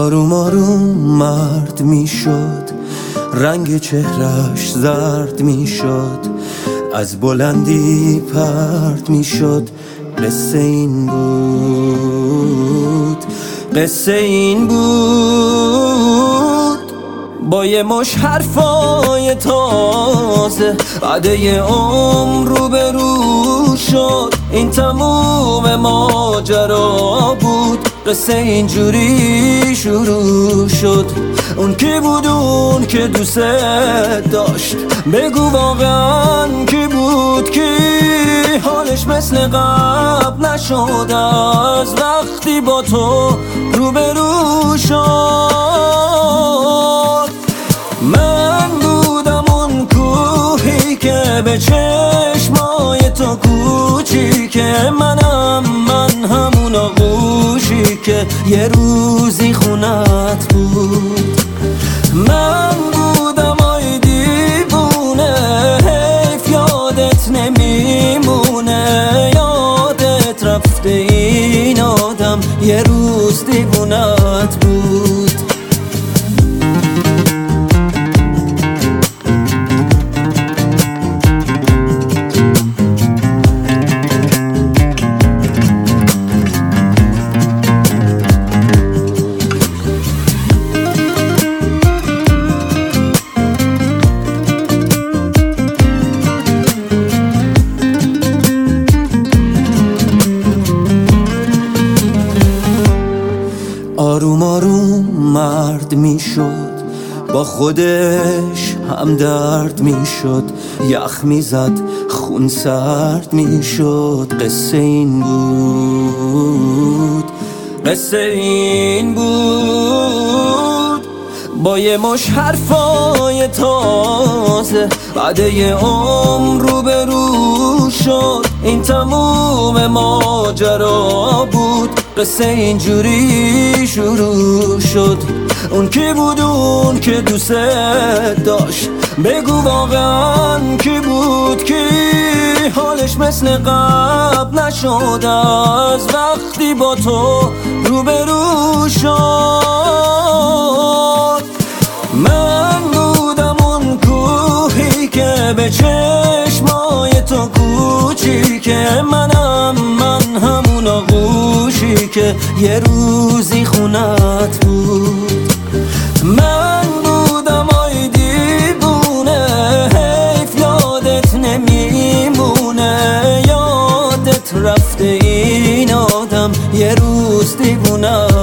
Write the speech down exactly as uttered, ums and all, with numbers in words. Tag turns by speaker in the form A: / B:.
A: آروم آروم مرد میشد، رنگ چهرش زرد میشد، از بلندی پرد میشد. قصه این بود، قصه این بود. با یه مش حرفای تازه عده عمر رو به رو شد. این تموم ماجرا بود، قصه اینجوری شروع شد. اون کی بود اون که دوست داشت؟ بگو واقعا کی بود؟ کی حالش مثل قبل نشد از وقتی با تو روبرو شد؟ من بودم اون کوهی که به چشمای تو کوچیکه، منم من همون آغوشی که یه روزی خونت بود. من بودم آی دیوونه، حیف یادت نمیمونه، یادت رفته این آدم یه روز دیوونت بود. آروم آروم مرد میشد، با خودش هم درد میشد، یخ میزد خون سرد میشد. قصه این بود، قصه این بود. با یه مش حرفای تازه بعده عمر رو به رو شد. این تموم ماجرا بود، قصه اینجوری شروع شد. اون کی بود اون که دوست داشت؟ بگو واقعا کی بود؟ کی حالش مثل قبل نشد از وقتی با تو روبرو شد؟ من بودم اون کوهی که به چشمای تو کوچیکه، منم من همون آغوشی که یه روزی خونت بود. من بودم آی دیوونه، حیف یادت نمیمونه، یادت رفته این آدم یه روز دیوونه